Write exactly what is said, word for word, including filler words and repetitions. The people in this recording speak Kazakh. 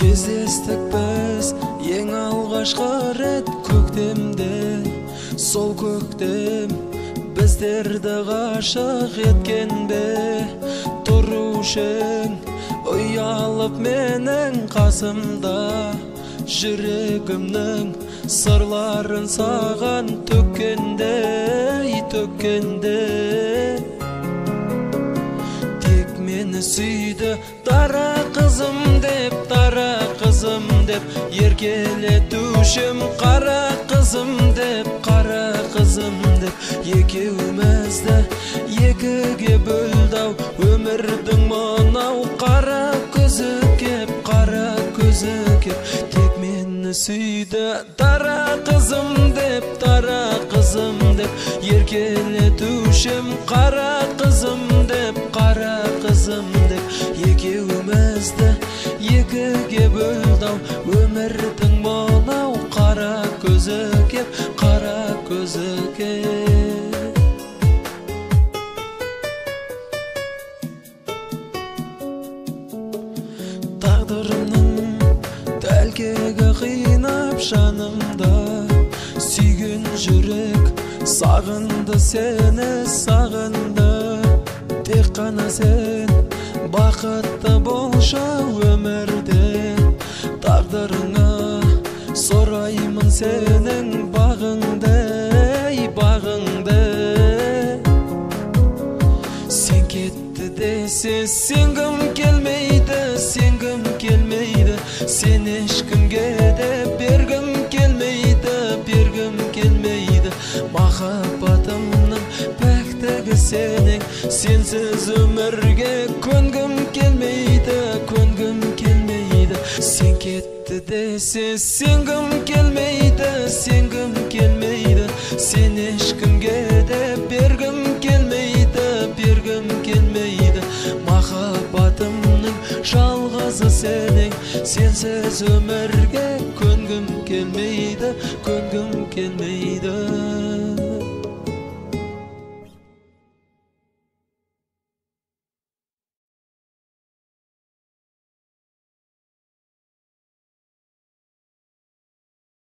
Кездестік біз ең алғашқы рет көктемде. Сол көктем біздерді ғашық еткен бе? Тұрушың ұялып менің қасымда, жүрегімнің сырларын саған төккенде, төккенде. Тек мені сүйді дара қызым деп, дара қызым деп, еркелетушім қара қызым деп, қара қызым деп. Екеумізді екіге бөлді-ау өмірдің мынау қара көзі кеп, қара көзі кеп. Тек мені сүйді дара қызым деп, дара қызым деп, еркелетушім қара қызым деп, қара қызым деп. Екеумізді екіге бөлді-ау өмірдің мынау қара көзі кеп, қара көзі кеп. Тағдырымның тәлкегі қинап жанымда, сүйген жүрек сағынды сені, сағынды. Тек қана сен бақытты болшы өмірде, тағдырыңа сұраймын сенің бағыңды, бағыңды. Сен кетті десе сенгім келмейді, сенгім келмейді. Сен ешкімге де бергім келмейді, бергім келмейді. Махаббатымның пәктігі сенің, сенсіз өмірге көнгім келмейді, көнгім келмейді. Сен кетті десе сенгім келмейді, сенгім келмейді. Сен ешкімге де бергім келмейді, бергім келмейді. Махаббатымның жалғызы сенің, сенсіз өмірге көнгім келмейді, көнгім келмейді.